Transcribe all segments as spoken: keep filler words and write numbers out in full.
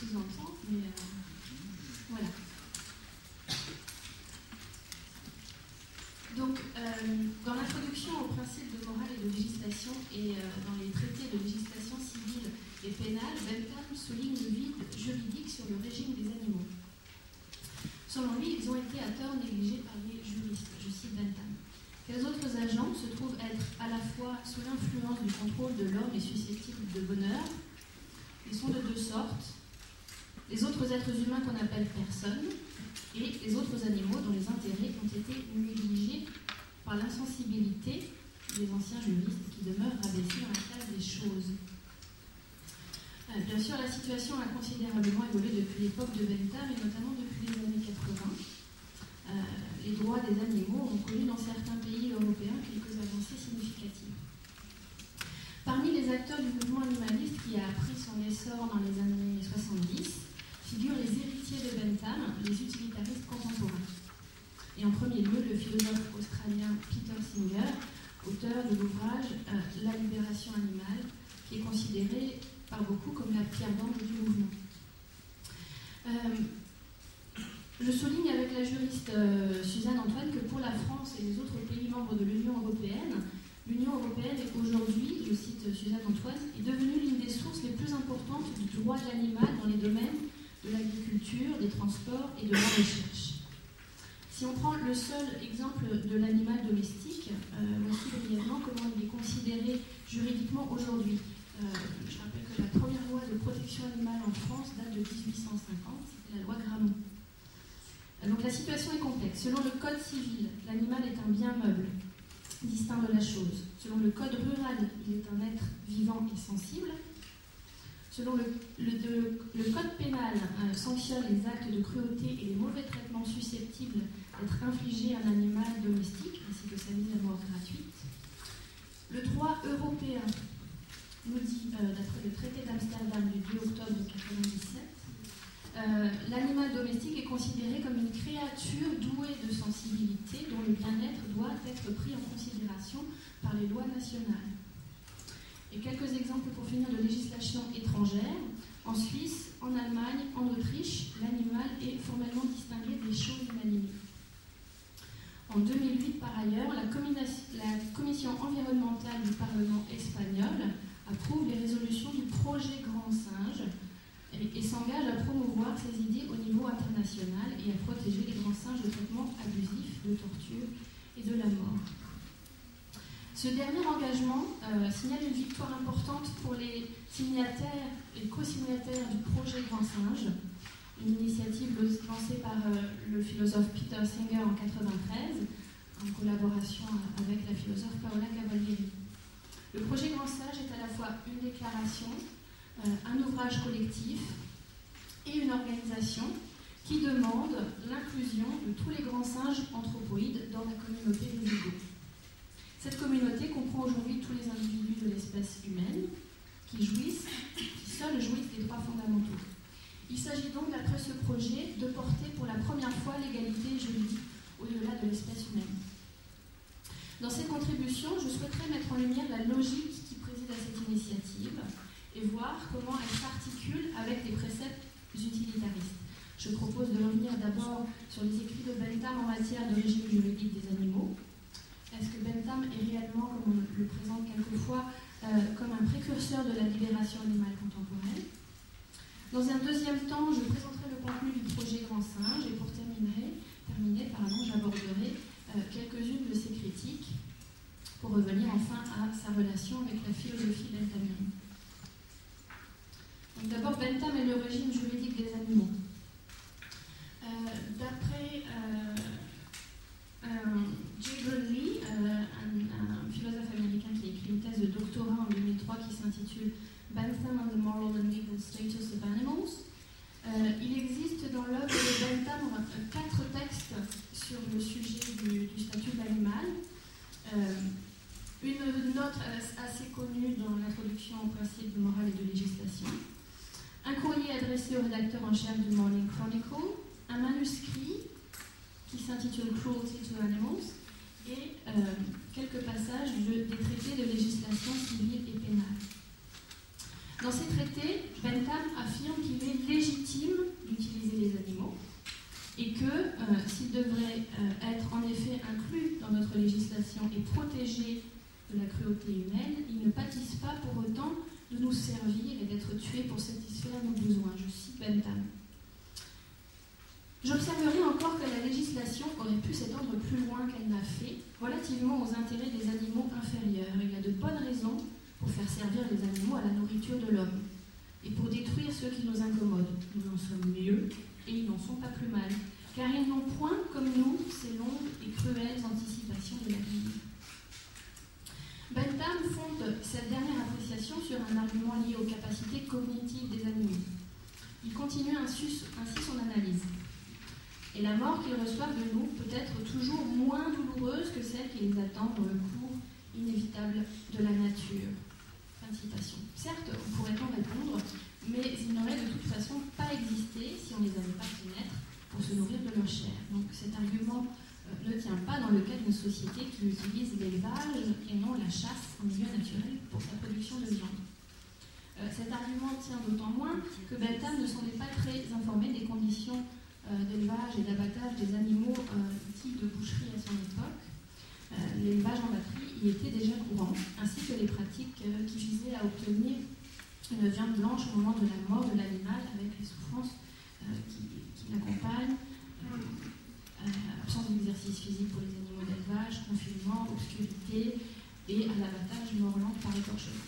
plus dans le sens, mais euh, voilà. Donc, euh, dans l'introduction aux principes de morale et de législation et euh, dans les traités de législation civile et pénale, Bentham souligne le vide juridique sur le régime des animaux. Selon lui, ils ont été à tort négligés par les juristes. Je cite Bentham. Quels autres agents se trouvent être à la fois sous l'influence du contrôle de l'homme et susceptibles de bonheur? Ils sont de deux sortes. Les autres êtres humains qu'on appelle personnes et les autres animaux dont les intérêts ont été négligés par l'insensibilité des anciens juristes qui demeurent rabaissés dans la classe des choses. Euh, bien sûr, la situation a considérablement évolué depuis l'époque de Bentham et notamment depuis les années quatre-vingts. Euh, les droits des animaux ont connu dans certains pays européens quelques avancées significatives. Parmi les acteurs du mouvement animaliste qui a pris son essor dans les années soixante-dix, figurent les héritiers de Bentham, les utilitaristes contemporains. Et en premier lieu, le philosophe australien Peter Singer, auteur de l'ouvrage euh, La libération animale, qui est considéré par beaucoup comme la pierre d'angle du mouvement. Euh, je souligne avec la juriste euh, Suzanne Antoine que pour la France et les autres pays membres de l'Union européenne, l'Union européenne est aujourd'hui, je cite Suzanne Antoine, est devenue l'une des sources les plus importantes du droit de l'animal dans les domaines de l'agriculture, des transports et de la recherche. Si on prend le seul exemple de l'animal domestique, euh, voici brièvement comment il est considéré juridiquement aujourd'hui. Euh, je rappelle que la première loi de protection animale en France date de dix-huit cent cinquante, c'était la loi Grammont. Euh, donc la situation est complexe. Selon le code civil, l'animal est un bien meuble, distinct de la chose. Selon le code rural, il est un être vivant et sensible. Selon le, le, de, le code pénal, euh, sanctionne les actes de cruauté et les mauvais traitements susceptibles d'être infligés à un animal domestique, ainsi que sa mise à mort gratuite. Le droit européen nous dit, euh, d'après le traité d'Amsterdam du deux octobre mille neuf cent quatre-vingt-dix-sept, euh, l'animal domestique est considéré comme une créature douée de sensibilité dont le bien-être doit être pris en considération par les lois nationales. Et quelques exemples pour finir de législation étrangère. En Suisse, en Allemagne, en Autriche, l'animal est formellement distingué des choses inanimées. En deux mille huit, par ailleurs, la, la Commission environnementale du Parlement espagnol approuve les résolutions du projet Grand Singe et, et s'engage à promouvoir ces idées au niveau international et à protéger les grands singes de traitements abusifs, de torture et de la mort. Ce dernier engagement euh, signale une victoire importante pour les signataires et co-signataires du projet Grand Singe, une initiative lancée par euh, le philosophe Peter Singer en mille neuf cent quatre-vingt-treize, en collaboration avec la philosophe Paola Cavalieri. Le projet Grand Singe est à la fois une déclaration, euh, un ouvrage collectif et une organisation qui demande l'inclusion de tous les grands singes anthropoïdes dans la communauté des égaux. Cette communauté comprend aujourd'hui tous les individus de l'espèce humaine qui jouissent, qui seuls jouissent des droits fondamentaux. Il s'agit donc, d'après ce projet, de porter pour la première fois l'égalité juridique au-delà de l'espèce humaine. Dans cette contribution, je souhaiterais mettre en lumière la logique qui préside à cette initiative et voir comment elle s'articule avec les préceptes utilitaristes. Je propose de revenir d'abord sur les écrits de Bentham en matière de régime juridique des animaux. Est-ce que Bentham est réellement, comme on le présente quelquefois, euh, comme un précurseur de la libération animale contemporaine? Dans un deuxième temps, je présenterai le contenu du projet Grand Singe et pour terminer, terminer pardon, j'aborderai euh, quelques-unes de ses critiques pour revenir enfin à sa relation avec la philosophie benthamienne. Donc d'abord, Bentham et le régime juridique des animaux. Euh, d'après euh, J. Bradley, euh, un, un philosophe américain qui a écrit une thèse de doctorat en deux mille trois qui s'intitule Bentham on the Moral and Legal Status of Animals. Euh, il existe dans l'œuvre de Bentham quatre textes sur le sujet du, du statut de l'animal. Euh, une note assez connue dans l'introduction au principe de morale et de législation. Un courrier adressé au rédacteur en chef du Morning Chronicle. Un manuscrit qui s'intitule Cruelty to Animals, et euh, quelques passages de, des traités de législation civile et pénale. Dans ces traités, Bentham affirme qu'il est légitime et que euh, s'il devrait euh, être en effet inclus dans notre législation et protégé de la cruauté humaine, il ne pâtisse pas pour autant de nous servir et d'être tué pour satisfaire nos besoins. Je cite Bentham. J'observerai encore que la législation aurait pu s'étendre plus loin qu'elle n'a fait, relativement aux intérêts des animaux inférieurs. Il y a de bonnes raisons pour faire servir les animaux à la nourriture de l'homme et pour détruire ceux qui nous incommodent. Nous en sommes mieux et ils n'en sont pas plus mal, car ils n'ont point, comme nous, ces longues et cruelles anticipations de l'avenir. Bentham fonde cette dernière appréciation sur un argument lié aux capacités cognitives des animaux. Il continue ainsi son analyse. Et la mort qu'ils reçoivent de nous peut être toujours moins douloureuse que celle qui les attend dans le cours inévitable de la nature. Fin de citation. Certes, on pourrait en répondre, mais ils n'auraient de toute façon pas existé si on ne les avait pas fait naître pour se nourrir de leur chair. Donc cet argument euh, ne tient pas dans le cas d'une société qui utilise l'élevage et non la chasse en milieu naturel pour sa production de viande. Euh, cet argument tient d'autant moins que Bentham ne semblait pas très informé des conditions euh, d'élevage et d'abattage des animaux euh, dits de boucherie à son époque. Euh, l'élevage en batterie y était déjà courant, ainsi que les pratiques euh, qui visaient à obtenir une viande blanche au moment de la mort de l'animal avec les souffrances euh, qui, qui l'accompagnent, euh, euh, absence d'exercice physique pour les animaux d'élevage, confinement, obscurité et à l'abattage mort-lent par écorchement.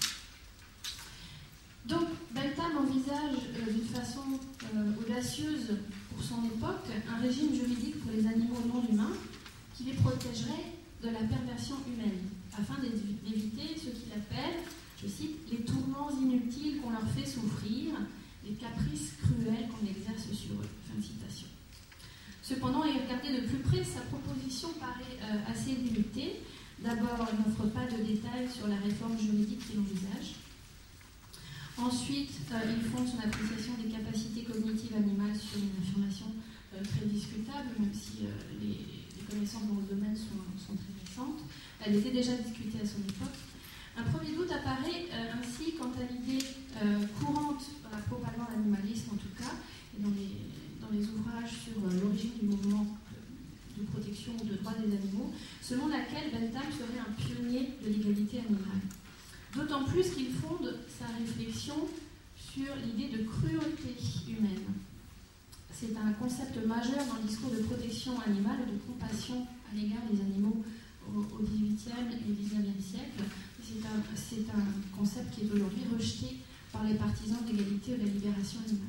Donc Bentham envisage euh, d'une façon euh, audacieuse pour son époque un régime juridique pour les animaux non humains qui les protégerait de la perversion humaine, afin d'éviter ce qu'il appelle, je cite, les tourments inutiles qu'on leur fait souffrir, les caprices cruels qu'on exerce sur eux. Fin de citation. Cependant, et regarder de plus près, sa proposition paraît euh, assez limitée. D'abord, il n'offre pas de détails sur la réforme juridique qu'il envisage. Ensuite, euh, il fonde son appréciation des capacités cognitives animales sur une affirmation euh, très discutable, même si euh, les, les connaissances dans le domaine sont, sont très récentes. Elle était déjà discutée à son époque. Un premier doute apparaît euh, ainsi quant à l'idée euh, courante dans la propagande animaliste, en tout cas, et dans les, dans les ouvrages sur euh, l'origine du mouvement de protection ou de droit des animaux, selon laquelle Bentham serait un pionnier de l'égalité animale. D'autant plus qu'il fonde sa réflexion sur l'idée de cruauté humaine. C'est un concept majeur dans le discours de protection animale et de compassion à l'égard des animaux au dix-huitième et dix-neuvième siècle. C'est un, c'est un concept qui est aujourd'hui rejeté par les partisans de l'égalité ou de la libération animale.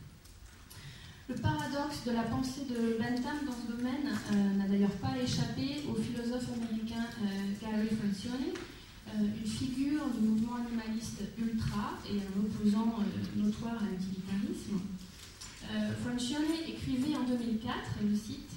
Le paradoxe de la pensée de Bentham dans ce domaine euh, n'a d'ailleurs pas échappé au philosophe américain euh, Gary Francione, euh, une figure du mouvement animaliste ultra et un opposant euh, notoire à l'utilitarisme. Euh, Francione écrivait en deux mille quatre, et je cite,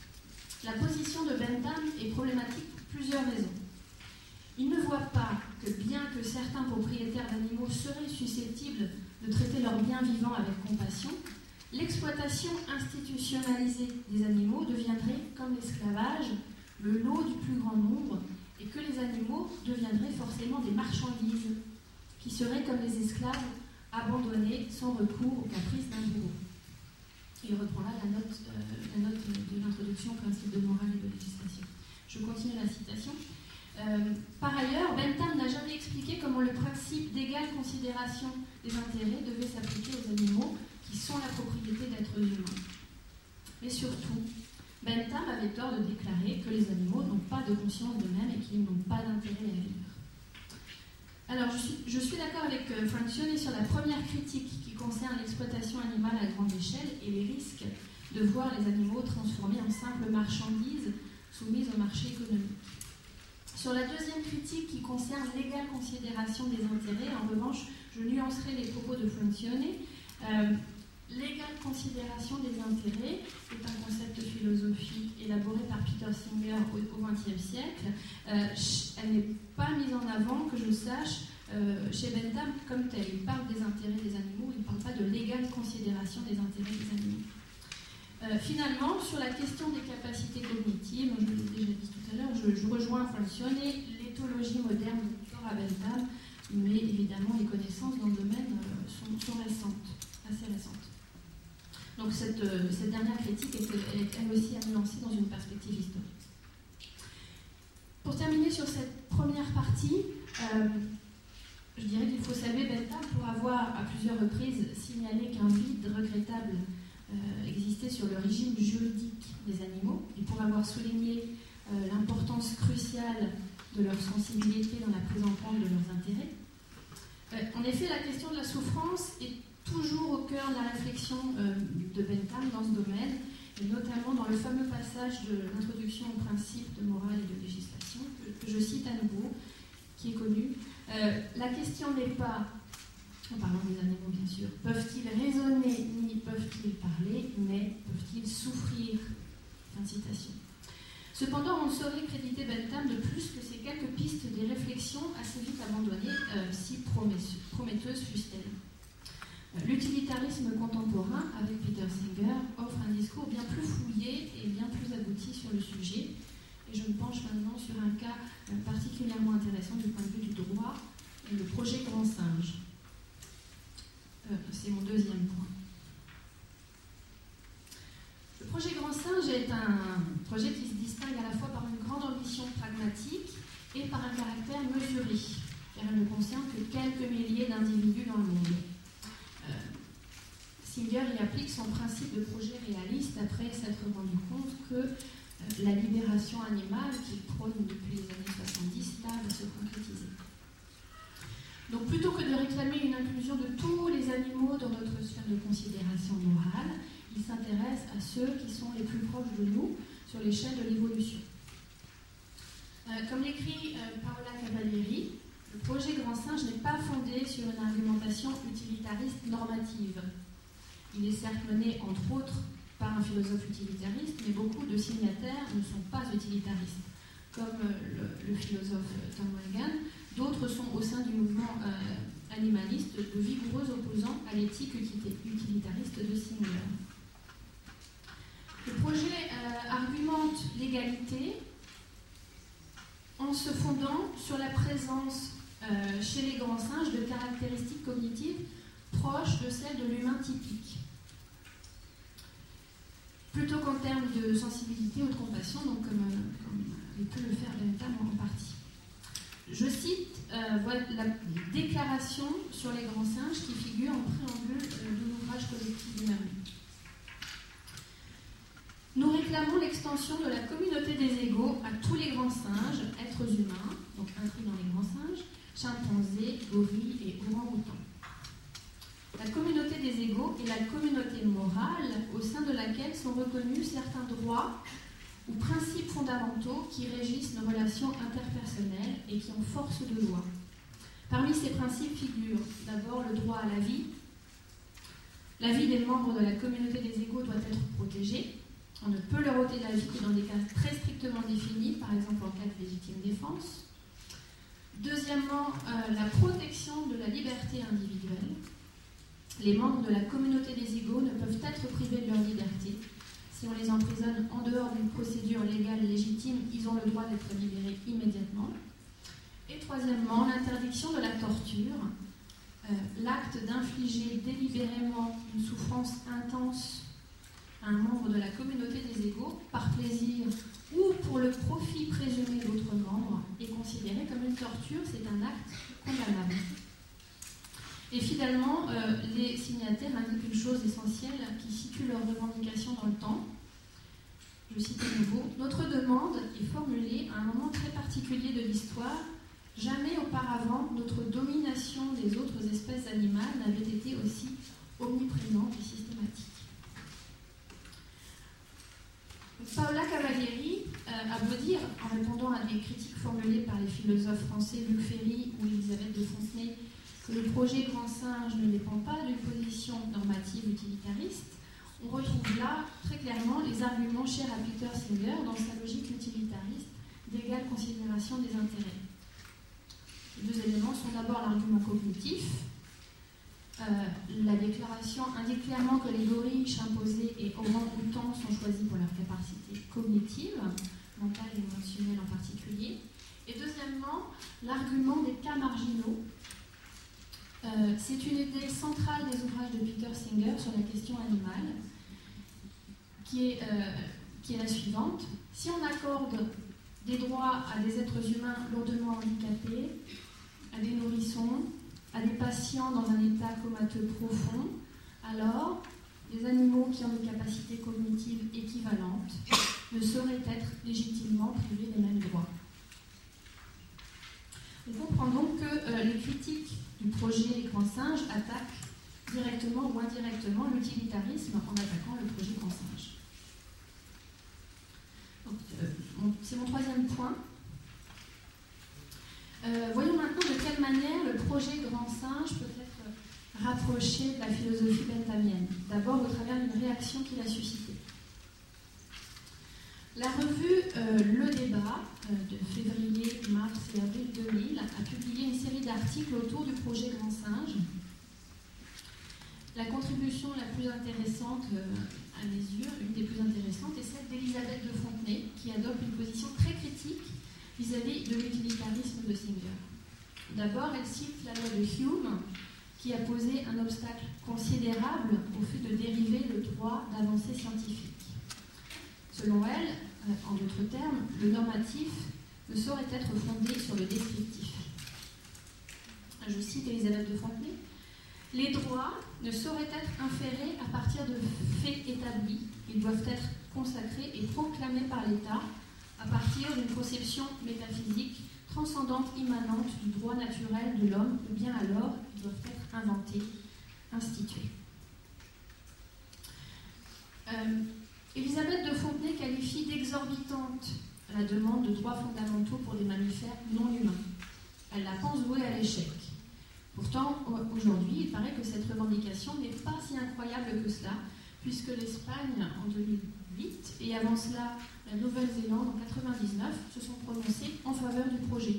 « La position de Bentham est problématique pour plusieurs raisons. Il ne voit pas que bien que certains propriétaires d'animaux seraient susceptibles de traiter leurs biens vivants avec compassion, l'exploitation institutionnalisée des animaux deviendrait, comme l'esclavage, le lot du plus grand nombre et que les animaux deviendraient forcément des marchandises qui seraient comme les esclaves abandonnés sans recours aux caprices d'un bourreau. » Il reprend là la note, euh, la note de l'introduction au principe de morale et de législation. Je continue la citation. Euh, par ailleurs, Bentham n'a jamais expliqué comment le principe d'égale considération des intérêts devait s'appliquer aux animaux qui sont la propriété d'êtres humains. Mais surtout, Bentham avait tort de déclarer que les animaux n'ont pas de conscience d'eux-mêmes et qu'ils n'ont pas d'intérêt à vivre. Alors, je suis, je suis d'accord avec euh, Francione sur la première critique qui concerne l'exploitation animale à grande échelle et les risques de voir les animaux transformés en simples marchandises soumises au marché économique. Sur la deuxième critique qui concerne l'égale considération des intérêts, en revanche, je nuancerai les propos de Francione. Euh, L'égale considération des intérêts est un concept philosophique élaboré par Peter Singer au vingtième siècle. Euh, elle n'est pas mise en avant, que je sache, euh, chez Bentham comme tel. Il parle des intérêts des animaux, il ne parle pas de l'égale considération des intérêts des animaux. Euh, finalement, sur la question des capacités cognitives, je l'ai déjà dit tout à l'heure, je, je rejoins Francione, l'éthologie moderne de corps à Bentham, mais évidemment les connaissances dans le domaine euh, sont, sont récentes, assez récentes. Donc cette, cette dernière critique est, est elle aussi à nuancer dans une perspective historique. Pour terminer sur cette première partie, euh, je dirais qu'il faut saluer Bentham pour avoir à plusieurs reprises signalé qu'un vide regrettable euh, existait sur le régime juridique des animaux et pour avoir souligné euh, l'importance cruciale de leur sensibilité dans la prise en compte de leurs intérêts. Euh, en effet, la question de la souffrance est toujours au cœur de la réflexion euh, de Bentham dans ce domaine, et notamment dans le fameux passage de l'introduction au principe de morale et de législation, que, que je cite à nouveau, qui est connu. Euh, la question n'est pas, en parlant des animaux bien sûr, peuvent-ils raisonner ni peuvent-ils parler, mais peuvent-ils souffrir? Fin de citation. Cependant, on ne saurait créditer Bentham de plus que ces quelques pistes des réflexions assez vite abandonnées, euh, si prometteuses fussent-elles. L'utilitarisme contemporain, avec Peter Singer, offre un discours bien plus fouillé et bien plus abouti sur le sujet. Et je me penche maintenant sur un cas particulièrement intéressant du point de vue du droit, le projet Grand Singe. Euh, c'est mon deuxième point. Le projet Grand Singe est un projet qui se distingue à la fois par une grande ambition pragmatique et par un caractère mesuré, car il ne concerne que quelques milliers d'individus dans le monde. Euh, Singer y applique son principe de projet réaliste après s'être rendu compte que euh, la libération animale qu'il prône depuis les années soixante-dix tarde à se concrétiser. Donc plutôt que de réclamer une inclusion de tous les animaux dans notre sphère de considération morale, il s'intéresse à ceux qui sont les plus proches de nous sur l'échelle de l'évolution. Euh, comme l'écrit euh, Paola Cavalieri, le projet Grand Singe n'est pas fondé sur une argumentation utilitariste normative. Il est certes mené, entre autres, par un philosophe utilitariste, mais beaucoup de signataires ne sont pas utilitaristes, comme le, le philosophe Tom Regan. D'autres sont au sein du mouvement euh, animaliste de vigoureux opposants à l'éthique utilitariste de Singer. Le projet euh, argumente l'égalité en se fondant sur la présence euh, chez les grands singes de caractéristiques cognitives proches de celles de l'humain typique. Plutôt qu'en termes de sensibilité ou de compassion, donc comme, euh, comme avait pu le faire Bentham en partie. Je cite euh, voilà, la déclaration sur les grands singes qui figure en préambule euh, de l'ouvrage collectif du Merlin. Nous réclamons l'extension de la communauté des égaux à tous les grands singes, êtres humains, donc inclus dans les grands singes, chimpanzés, gorilles et orang-outans. La communauté des égaux est la communauté morale au sein de laquelle sont reconnus certains droits ou principes fondamentaux qui régissent nos relations interpersonnelles et qui ont force de loi. Parmi ces principes figurent d'abord le droit à la vie. La vie des membres de la communauté des égaux doit être protégée. On ne peut leur ôter la vie que dans des cas très strictement définis, par exemple en cas de légitime défense. Deuxièmement, euh, la protection de la liberté individuelle. Les membres de la communauté des égaux ne peuvent être privés de leur liberté. Si on les emprisonne en dehors d'une procédure légale légitime, ils ont le droit d'être libérés immédiatement. Et troisièmement, l'interdiction de la torture, euh, l'acte d'infliger délibérément une souffrance intense à un membre de la communauté des égaux, par plaisir ou pour le profit présumé d'autres membres, est considéré comme une torture, c'est un acte condamnable. Et finalement, euh, les signataires indiquent une chose essentielle qui situe leurs revendications dans le temps. Je cite à nouveau, « Notre demande est formulée à un moment très particulier de l'histoire. Jamais auparavant, notre domination des autres espèces animales n'avait été aussi omniprésente et systématique. » Paola Cavalieri euh, a beau dire, en répondant à des critiques formulées par les philosophes français Luc Ferry ou Elisabeth de Fontenay, que le projet Grand Singe ne dépend pas d'une position normative utilitariste, on retrouve là très clairement les arguments chers à Peter Singer dans sa logique utilitariste d'égale considération des intérêts. Les deux éléments sont d'abord l'argument cognitif. Euh, la déclaration indique clairement que les gorilles, chimpanzés et orang-outans sont choisis pour leurs capacités cognitives, mentales et émotionnelles en particulier. Et deuxièmement, l'argument des cas marginaux. Euh, c'est une idée centrale des ouvrages de Peter Singer sur la question animale. qui est, euh, qui est la suivante. Si on accorde des droits à des êtres humains lourdement handicapés, à des nourrissons, à des patients dans un état comateux profond, alors les animaux qui ont des capacités cognitives équivalentes ne sauraient être légitimement privés des mêmes droits. On comprend donc que euh, les critiques du projet Les Grands Singes attaquent directement ou indirectement l'utilitarisme en attaquant le projet Grand Singe. Euh, C'est mon troisième point. Euh, voyons maintenant de quelle manière le projet Grand Singe peut être rapproché de la philosophie benthamienne. D'abord au travers d'une réaction qu'il a suscitée. La revue euh, Le Débat euh, de février, mars et avril deux mille a publié une série d'articles autour du projet Grand Singe. La contribution la plus intéressante euh, à mes yeux, une des plus intéressantes, est celle d'Elisabeth de Fontenay, qui adopte une position très critique vis-à-vis de l'utilitarisme de Singer. D'abord, elle cite la loi de Hume, qui a posé un obstacle considérable au fait de dériver le droit d'avancée scientifique. Selon elle, en d'autres termes, le normatif ne saurait être fondé sur le descriptif. Je cite Elisabeth de Fontenay. Les droits ne sauraient être inférés à partir de faits établis. Ils doivent être consacrés et proclamés par l'État à partir d'une conception métaphysique transcendante, immanente du droit naturel de l'homme, ou bien alors ils doivent être inventés, institués. Euh, Elisabeth de Fontenay qualifie d'exorbitante la demande de droits fondamentaux pour des mammifères non humains. Elle la pense vouée à l'échec. Pourtant, aujourd'hui, il paraît que cette revendication n'est pas si incroyable que cela, puisque l'Espagne, en deux mille huit, et avant cela, la Nouvelle-Zélande, en mille neuf cent quatre-vingt-dix-neuf, se sont prononcés en faveur du projet.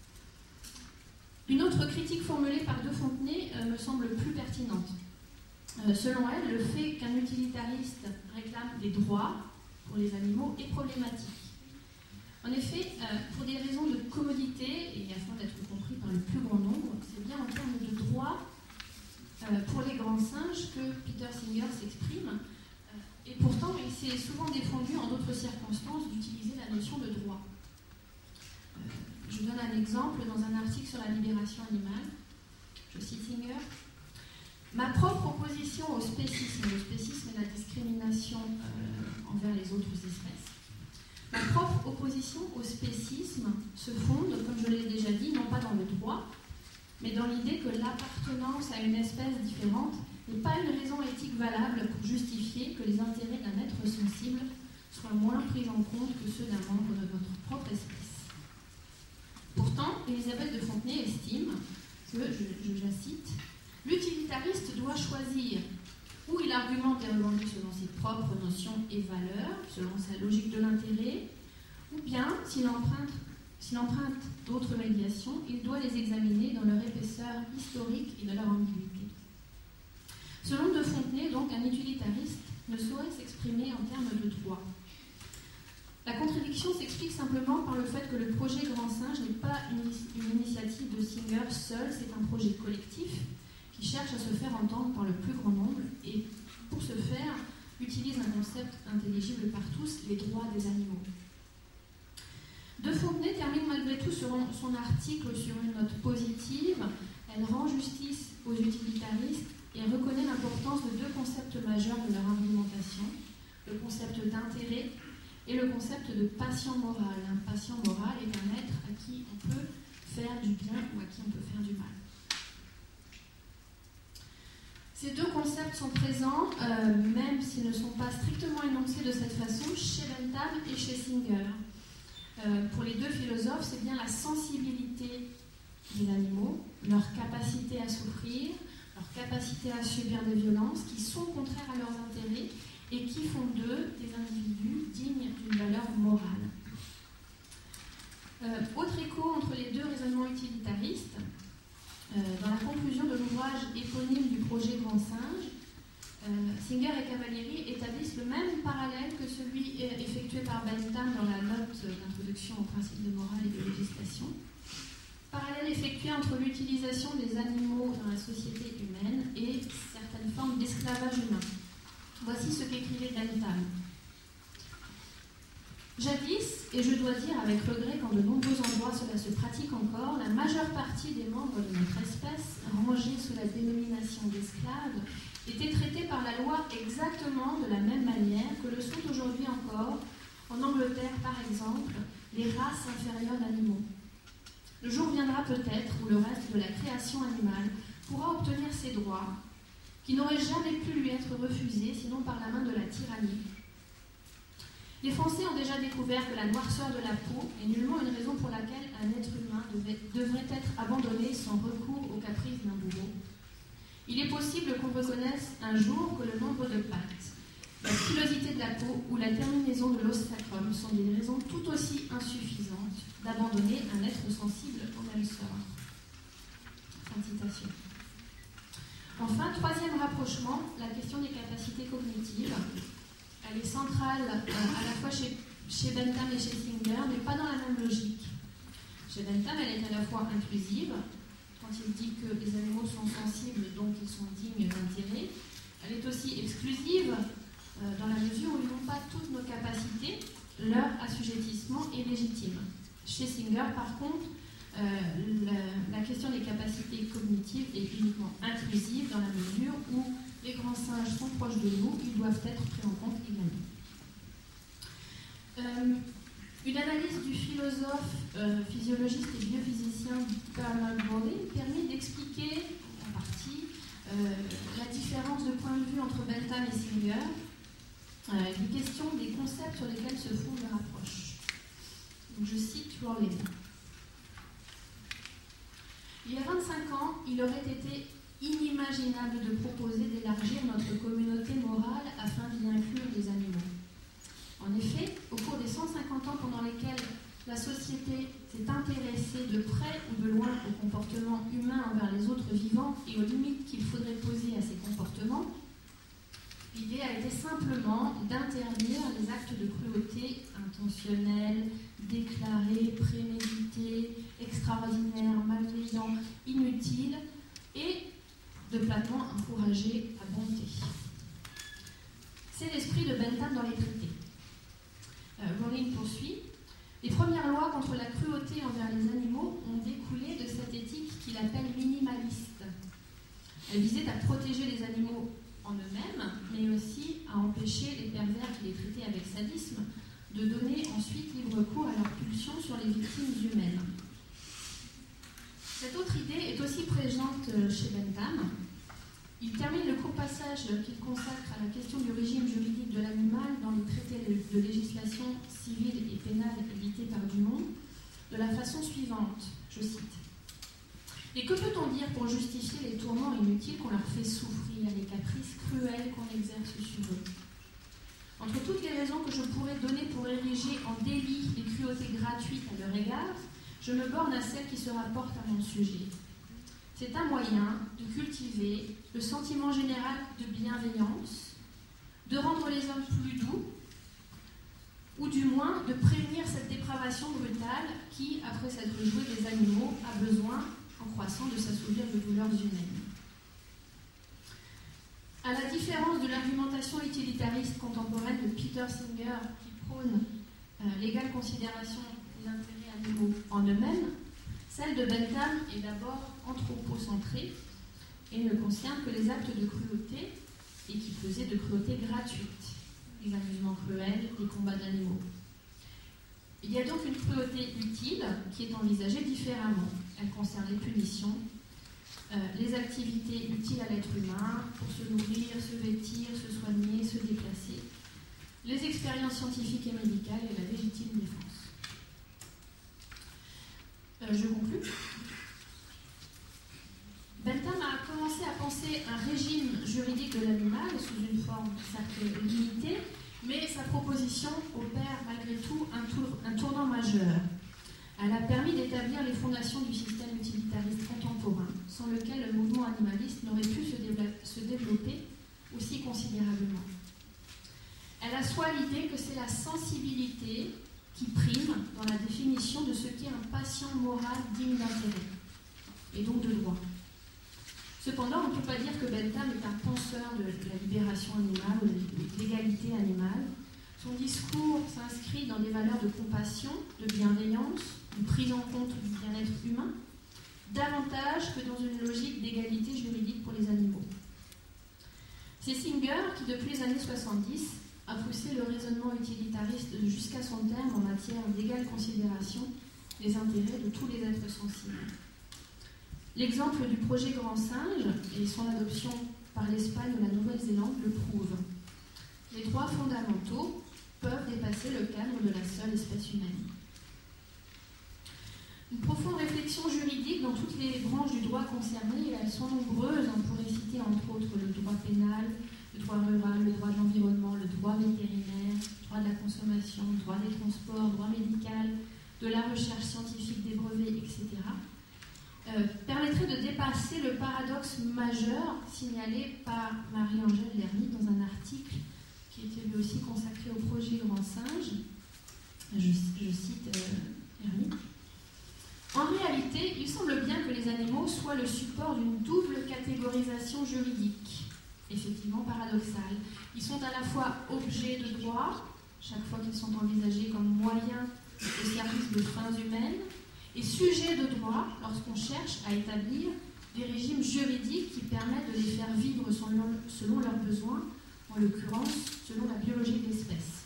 Une autre critique formulée par De Fontenay euh, me semble plus pertinente. Euh, selon elle, le fait qu'un utilitariste réclame des droits pour les animaux est problématique. En effet, euh, pour des raisons de commodité, et afin d'être compris par le plus grand nombre, c'est bien en termes de droits euh, pour les grands singes que Peter Singer s'exprime, euh, et pourtant il s'est souvent défendu en d'autres circonstances d'utiliser la notion de droit. Euh, je donne un exemple dans un article sur la libération animale. Je cite Singer. Ma propre opposition au spécisme, le spécisme est la discrimination euh, envers les autres espèces. Ma propre opposition au spécisme se fonde, comme je l'ai déjà dit, non pas dans le droit, mais dans l'idée que l'appartenance à une espèce différente n'est pas une raison éthique valable pour justifier que les intérêts d'un être sensible soient moins pris en compte que ceux d'un membre de notre propre espèce. Pourtant, Elisabeth de Fontenay estime que, je, je la cite, l'utilitariste doit choisir où il argumente et revendique selon ses propres notions et valeurs, selon sa logique de l'intérêt, ou bien, s'il emprunte, s'il emprunte d'autres médiations, il doit les examiner dans leur épaisseur historique et de leur ambiguïté. Selon De Fontenay, donc, un utilitariste ne saurait s'exprimer en termes de droit. La contradiction s'explique simplement par le fait que le projet Grand Singe n'est pas une, une initiative de Singer seul, c'est un projet collectif qui cherche à se faire entendre par le plus grand nombre et, pour ce faire, utilise un concept intelligible par tous, les droits des animaux. De Fontenay termine malgré tout sur son article sur une note positive. Elle rend justice aux utilitaristes et reconnaît l'importance de deux concepts majeurs de leur argumentation, le concept d'intérêt et le concept de patient moral. Un patient moral est un être à qui on peut faire du bien ou à qui on peut faire du mal. Ces deux concepts sont présents, euh, même s'ils ne sont pas strictement énoncés de cette façon, chez Bentham et chez Singer. Euh, pour les deux philosophes, c'est bien la sensibilité des animaux, leur capacité à souffrir, leur capacité à subir des violences, qui sont contraires à leurs intérêts et qui font d'eux des individus dignes d'une valeur morale. Euh, autre écho entre les deux raisonnements utilitaristes, euh, dans la conclusion de l'ouvrage éponyme du projet Grand Singe, euh, Singer et Cavalieri établissent le même parallèle que celui effectué par Bentham dans la note d'introduction aux principes de morale et de législation. Parallèle effectué entre l'utilisation des animaux dans la société humaine et certaines formes d'esclavage humain. Voici ce qu'écrivait Bentham. Jadis, et je dois dire avec regret qu'en de nombreux endroits cela se pratique encore, la majeure partie des membres de notre espèce, rangés sous la dénomination d'esclaves, étaient traités par la loi exactement de la même manière que le sont aujourd'hui encore, en Angleterre par exemple, les races inférieures d'animaux. Le jour viendra peut-être où le reste de la création animale pourra obtenir ses droits, qui n'auraient jamais pu lui être refusés sinon par la main de la tyrannie. Les Français ont déjà découvert que la noirceur de la peau est nullement une raison pour laquelle un être humain devait, devrait être abandonné sans recours aux caprices d'un bourreau. Il est possible qu'on reconnaisse un jour que le nombre de pattes, la pilosité de la peau ou la terminaison de l'os sacrum sont des raisons tout aussi insuffisantes d'abandonner un être sensible au même sort. Fin de citation. Enfin, troisième rapprochement, la question des capacités cognitives. Elle est centrale euh, à la fois chez, chez Bentham et chez Singer, mais pas dans la même logique. Chez Bentham, elle est à la fois inclusive, quand il dit que les animaux sont sensibles, donc ils sont dignes d'intérêt. Elle est aussi exclusive, euh, dans la mesure où ils n'ont pas toutes nos capacités, leur assujettissement est légitime. Chez Singer, par contre, euh, la, la question des capacités cognitives est uniquement inclusive dans la mesure où les grands singes sont proches de nous, ils doivent être pris en compte également. Euh, une analyse du philosophe, euh, physiologiste et biophysicien Bernard Bowley permet d'expliquer, en partie, euh, la différence de point de vue entre Bentham et Singer, euh, des questions, des concepts sur lesquels se font les rapproches. Donc, je cite Bowley. Il y a vingt-cinq ans, il aurait été inimaginable de proposer d'élargir notre communauté morale afin d'y inclure les animaux. En effet, au cours des cent cinquante ans pendant lesquels la société s'est intéressée de près ou de loin au comportement humain envers les autres vivants et aux limites qu'il faudrait poser à ces comportements, l'idée a été simplement d'interdire les actes de cruauté intentionnels, déclarés, prémédités, extraordinaires, malveillants, inutiles et de platement encourager à bonté. C'est l'esprit de Bentham dans les traités. Euh, Rowling poursuit. Les premières lois contre la cruauté envers les animaux ont découlé de cette éthique qu'il appelle minimaliste. Elle visait à protéger les animaux en eux-mêmes, mais aussi à empêcher les pervers qui les traitaient avec sadisme de donner ensuite libre cours à leurs pulsions sur les victimes humaines. Cette autre idée est aussi présente chez Bentham. Il termine le court passage qu'il consacre à la question du régime juridique de l'animal dans les traités de législation civile et pénale édités par Dumont de la façon suivante, je cite. « Et que peut-on dire pour justifier les tourments inutiles qu'on leur fait souffrir, les caprices cruels qu'on exerce sur eux ? Entre toutes les raisons que je pourrais donner pour ériger en délit les cruautés gratuites à leur égard, je me borne à celle qui se rapporte à mon sujet. C'est un moyen de cultiver le sentiment général de bienveillance, de rendre les hommes plus doux, ou du moins de prévenir cette dépravation brutale qui, après s'être jouée des animaux, a besoin, en croissant, de s'assouvir de douleurs humaines. » À la différence de l'argumentation utilitariste contemporaine de Peter Singer, qui prône euh, l'égale considération des intérêts animaux en eux-mêmes, celle de Bentham est d'abord anthropocentrée et ne concerne que les actes de cruauté, et qui plus est de cruauté gratuite, les amusements cruels, les combats d'animaux. Il y a donc une cruauté utile qui est envisagée différemment. Elle concerne les punitions, euh, les activités utiles à l'être humain pour se nourrir, se vêtir, se soigner, se déplacer, les expériences scientifiques et médicales et la légitime défense. Euh, je conclus. Bentham a commencé à penser un régime juridique de l'animal sous une forme certes limitée, mais sa proposition opère malgré tout un, tour, un tournant majeur. Elle a permis d'établir les fondations du système utilitariste contemporain, sans lequel le mouvement animaliste n'aurait pu se, dé- se développer aussi considérablement. Elle assoit l'idée que c'est la sensibilité qui prime dans la définition de ce qu'est un patient moral digne d'intérêt, et donc de droit. Cependant, on ne peut pas dire que Bentham est un penseur de la libération animale ou de l'égalité animale. Son discours s'inscrit dans des valeurs de compassion, de bienveillance, de prise en compte du bien-être humain, davantage que dans une logique d'égalité juridique pour les animaux. C'est Singer qui, depuis les années soixante-dix, a poussé le raisonnement utilitariste jusqu'à son terme en matière d'égale considération des intérêts de tous les êtres sensibles. L'exemple du projet Grand Singe et son adoption par l'Espagne ou la Nouvelle-Zélande le prouvent. Les droits fondamentaux peuvent dépasser le cadre de la seule espèce humaine. Une profonde réflexion juridique dans toutes les branches du droit concerné, et elles sont nombreuses. On pourrait citer entre autres le droit pénal, le droit rural, le droit de l'environnement, le droit vétérinaire, le droit de la consommation, le droit des transports, le droit médical, de la recherche scientifique, des brevets, et cetera, euh, permettrait de dépasser le paradoxe majeur signalé par Marie-Angèle Lerny dans un article qui était lui aussi consacré au projet Grand Singe. Je, je cite euh, Lerny. En réalité, il semble bien que les animaux soient le support d'une double catégorisation juridique, effectivement paradoxale. Ils sont à la fois objets de droit, chaque fois qu'ils sont envisagés comme moyens au service de fins humaines, et sujets de droit lorsqu'on cherche à établir des régimes juridiques qui permettent de les faire vivre selon, selon leurs besoins, en l'occurrence selon la biologie de l'espèce.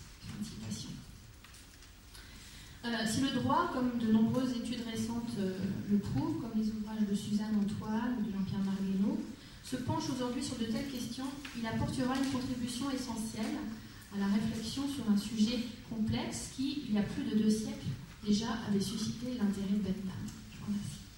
Euh, si le droit, comme de nombreuses études récentes euh, le prouvent, comme les ouvrages de Suzanne Antoine ou de Jean-Pierre Marguenot, se penche aujourd'hui sur de telles questions, il apportera une contribution essentielle à la réflexion sur un sujet complexe qui, il y a plus de deux siècles, déjà avait suscité l'intérêt de Bentham. Je vous remercie.